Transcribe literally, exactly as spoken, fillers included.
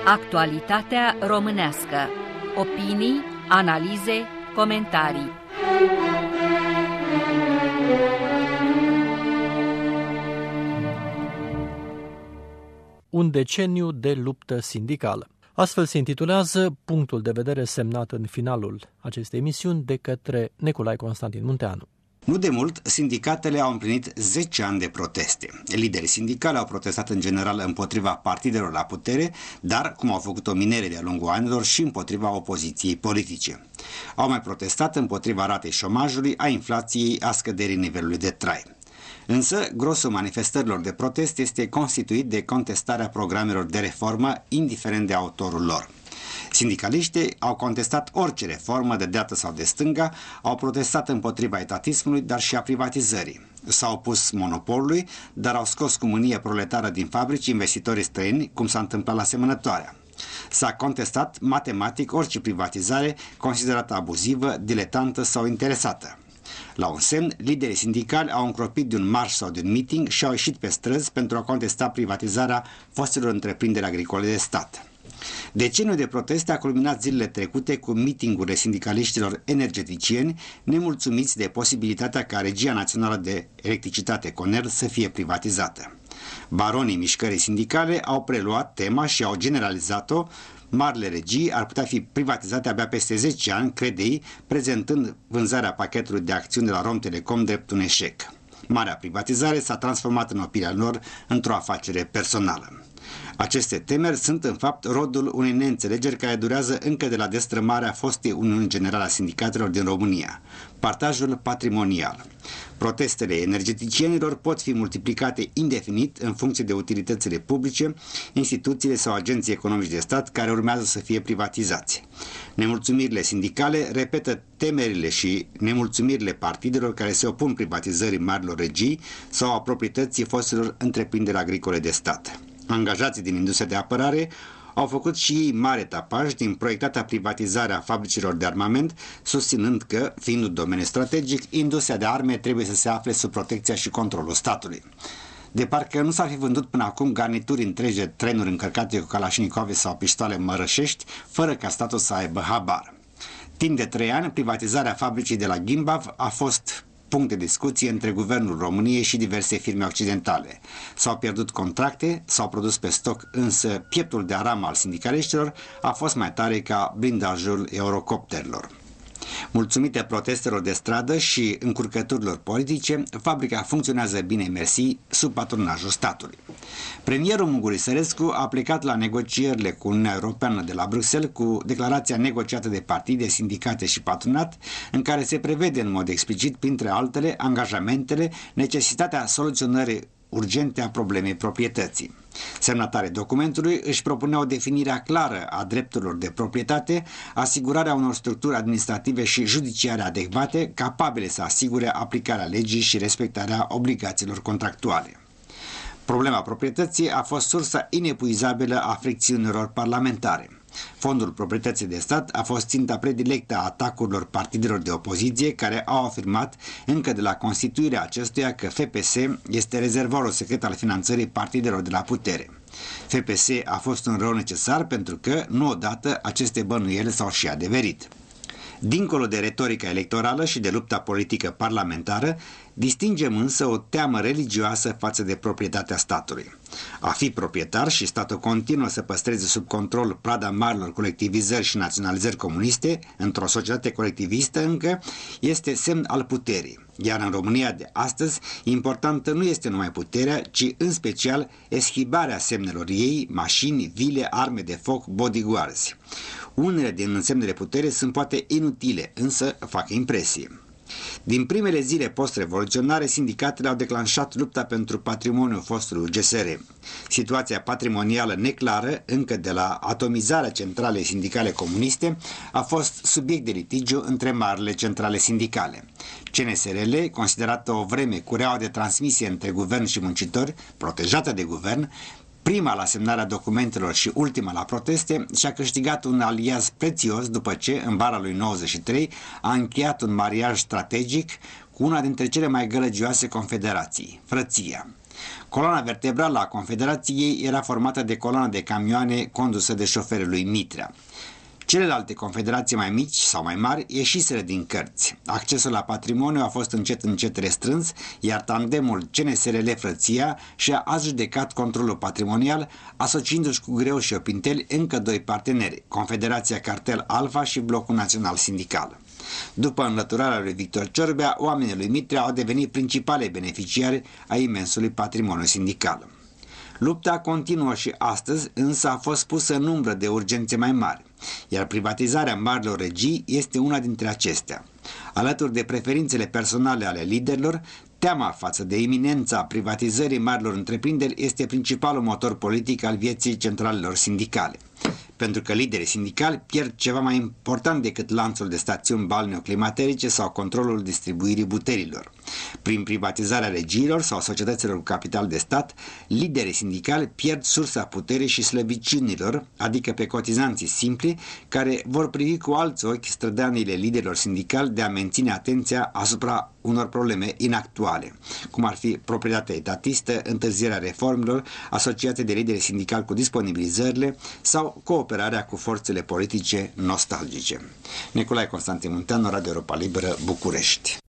Actualitatea românească. Opinii, analize, comentarii. Un deceniu de luptă sindicală. Astfel se intitulează punctul de vedere semnat în finalul acestei emisiuni de către Nicolae Constantin Munteanu. Nu de mult, sindicatele au împlinit zece ani de proteste. Liderii sindicali au protestat în general împotriva partidelor la putere, dar, cum au făcut-o minere de-a lungul anilor, și împotriva opoziției politice. Au mai protestat împotriva ratei șomajului, a inflației, a scăderii nivelului de trai. Însă, grosul manifestărilor de protest este constituit de contestarea programelor de reformă, indiferent de autorul lor. Sindicaliștii au contestat orice reformă de dreapta sau de stânga, au protestat împotriva etatismului, dar și a privatizării. S-au opus monopolului, dar au scos cu mânie proletară din fabrici investitorii străini, cum s-a întâmplat la Asemănătoarea. S-a contestat matematic orice privatizare considerată abuzivă, diletantă sau interesată. La un semn, liderii sindicali au încropit de un marș sau de un meeting și au ieșit pe străzi pentru a contesta privatizarea fostelor întreprinderi agricole de stat. Deceniul de proteste a culminat zilele trecute cu mitingurile sindicaliștilor energeticieni nemulțumiți de posibilitatea ca Regia Națională de Electricitate CONER să fie privatizată. Baronii mișcării sindicale au preluat tema și au generalizat-o. Marile regii ar putea fi privatizate abia peste zece ani, crede ei, prezentând vânzarea pachetului de acțiuni de la Romtelecom drept un eșec. Marea privatizare s-a transformat în opinia lor într-o afacere personală. Aceste temeri sunt în fapt rodul unei neînțelegeri care durează încă de la destrămarea fostei Uniuni Generale a Sindicatelor din România, partajul patrimonial. Protestele energeticienilor pot fi multiplicate indefinit în funcție de utilitățile publice, instituțiile sau agenții economici de stat care urmează să fie privatizați. Nemulțumirile sindicale repetă temerile și nemulțumirile partidelor care se opun privatizării marilor regii sau a proprietății fostelor întreprinderi agricole de stat. Angajații din industria de apărare au făcut și ei mare tapaj din proiectata privatizare a fabricilor de armament, susținând că, fiind un domeniu strategic, industria de arme trebuie să se afle sub protecția și controlul statului. De parcă nu s-ar fi vândut până acum garnituri întregi de trenuri încărcate cu calașnicove sau pistoale mărășești, fără ca statul să aibă habar. Timp de trei ani, privatizarea fabricii de la Gimbav a fost punct de discuție între Guvernul României și diverse firme occidentale. S-au pierdut contracte, s-au produs pe stoc, însă pieptul de aram al sindicaliștilor a fost mai tare ca blindajul eurocopterilor. Mulțumite protestelor de stradă și încurcăturilor politice, fabrica funcționează bine mersi sub patronajul statului. Premierul Muguri Sărescu a plecat la negocierile cu Uniunea Europeană de la Bruxelles cu declarația negociată de partide, sindicate și patronat, în care se prevede în mod explicit, printre altele, angajamentele, necesitatea soluționării urgente a problemei proprietății. Semnatarii documentului își propuneau definirea clară a drepturilor de proprietate, asigurarea unor structuri administrative și judiciare adecvate, capabile să asigure aplicarea legii și respectarea obligațiilor contractuale. Problema proprietății a fost sursa inepuizabilă a fricțiunilor parlamentare. Fondul proprietății de stat a fost ținta predilectă a atacurilor partidelor de opoziție care au afirmat încă de la constituirea acestuia că F P S este rezervorul secret al finanțării partidelor de la putere. F P S a fost un rău necesar pentru că, nu odată, aceste bănuieli s-au și adeverit. Dincolo de retorica electorală și de lupta politică parlamentară, distingem însă o teamă religioasă față de proprietatea statului. A fi proprietar și statul continuă să păstreze sub control prada marilor colectivizări și naționalizări comuniste, într-o societate colectivistă încă, este semn al puterii. Iar în România de astăzi, importantă nu este numai puterea, ci în special eschibarea semnelor ei, mașini, vile, arme de foc, bodyguards. Unele din însemnele putere sunt poate inutile, însă fac impresie. Din primele zile post-revoluționare, sindicatele au declanșat lupta pentru patrimoniul fostului G S R. Situația patrimonială neclară, încă de la atomizarea centralei sindicale comuniste, a fost subiect de litigiu între marile centrale sindicale. C N S R L, considerată o vreme cureaua de transmisie între guvern și muncitori, protejată de guvern, prima la semnarea documentelor și ultima la proteste, și-a câștigat un aliaz prețios după ce, în vara lui nouăzeci și trei, a încheiat un mariaj strategic cu una dintre cele mai gălăgioase confederații, Frăția. Coloana vertebrală a Confederației era formată de coloana de camioane condusă de șoferul lui Mitrea. Celelalte confederații mai mici sau mai mari ieșiseră din cărți. Accesul la patrimoniu a fost încet încet restrâns, iar tandemul C N S R L Frăția și-a adjudecat controlul patrimonial, asociindu-și cu greu și opinteli încă doi parteneri, Confederația Cartel Alfa și Blocul Național Sindical. După înlăturarea lui Victor Ciorbea, oamenii lui Mitrea au devenit principale beneficiari a imensului patrimoniu sindical. Lupta continuă și astăzi, însă a fost pusă în umbră de urgențe mai mari, iar privatizarea marilor regii este una dintre acestea. Alături de preferințele personale ale liderilor, teama față de iminența privatizării marilor întreprinderi este principalul motor politic al vieții centralelor sindicale. Pentru că liderii sindicali pierd ceva mai important decât lanțul de stațiuni balneoclimaterice sau controlul distribuirii buterilor. Prin privatizarea regiilor sau societăților cu capital de stat, liderii sindicali pierd sursa puterii și slăbiciunilor, adică pe cotizanții simpli, care vor privi cu alți ochi strădaniile liderilor sindicali de a menține atenția asupra unor probleme inactuale, cum ar fi proprietatea etatistă, întârzierea reformelor, asociate de lideri sindicali cu disponibilizările sau cooperarea cu forțele politice nostalgice. Nicolae Constantin Munteanu, Radio Europa Liberă, București.